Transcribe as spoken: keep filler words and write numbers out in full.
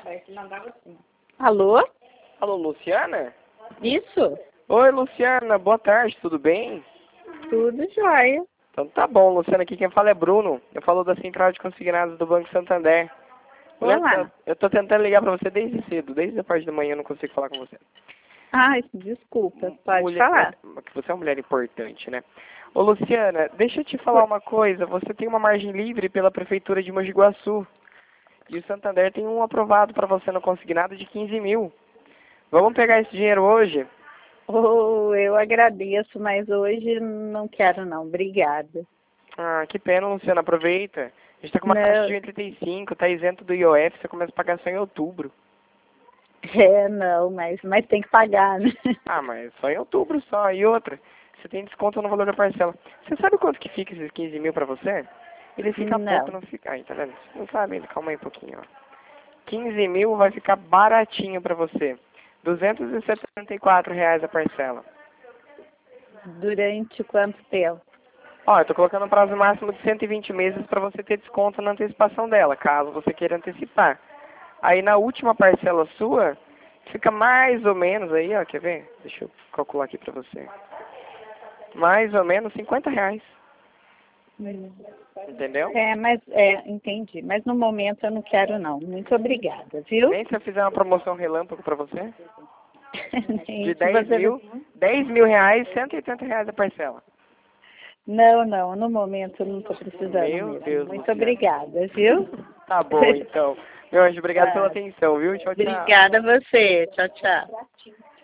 Alô? Alô, Luciana? Isso? Oi, Luciana, boa tarde, tudo bem? Tudo jóia. Então tá bom, Luciana, aqui quem fala é Bruno. Eu falo da Central de Consignados do Banco Santander. Olá. Eu tô tentando ligar pra você desde cedo, desde a parte da manhã eu não consigo falar com você. Ai, desculpa, pode mulher, falar. Que você é uma mulher importante, né? Ô, Luciana, deixa eu te falar uma coisa. Você tem uma margem livre pela Prefeitura de Mogi Guaçu. E o Santander tem um aprovado para você no consignado de quinze mil. Vamos pegar esse dinheiro hoje? Oh, eu agradeço, mas hoje não quero não, obrigada. Ah, que pena, Luciana, aproveita. A gente tá com uma Não. taxa de trinta e cinco, tá isento do I O F, você começa a pagar só em outubro. É, não, mas, mas tem que pagar, né? Ah, mas só em outubro só. E outra, você tem desconto no valor da parcela. Você sabe quanto que fica esses quinze mil pra você? Ele fica Não. pouco, não fica... Ai, tá vendo? Você não sabe ainda, calma aí um pouquinho, ó. quinze mil vai ficar baratinho pra você. duzentos e setenta e quatro reais a parcela. Durante quanto tempo? Ó, eu tô colocando um prazo máximo de cento e vinte meses pra você ter desconto na antecipação dela, caso você queira antecipar. Aí na última parcela sua, fica mais ou menos aí, ó, quer ver? Deixa eu calcular aqui pra você. Mais ou menos cinquenta reais. Entendeu? É, mas, é, entendi. Mas no momento eu não quero não. Muito obrigada, viu? Nem se eu fizer uma promoção relâmpago pra você, Nem de se dez você- mil, dez mil reais, cento e oitenta reais a parcela. Não, não, no momento eu não estou precisando Meu mesmo. Deus, Muito Luciana. obrigada, viu? Tá bom, então. Meu anjo, obrigado pela Ah, atenção, viu? Tchau, tchau. obrigada a você. Tchau, tchau.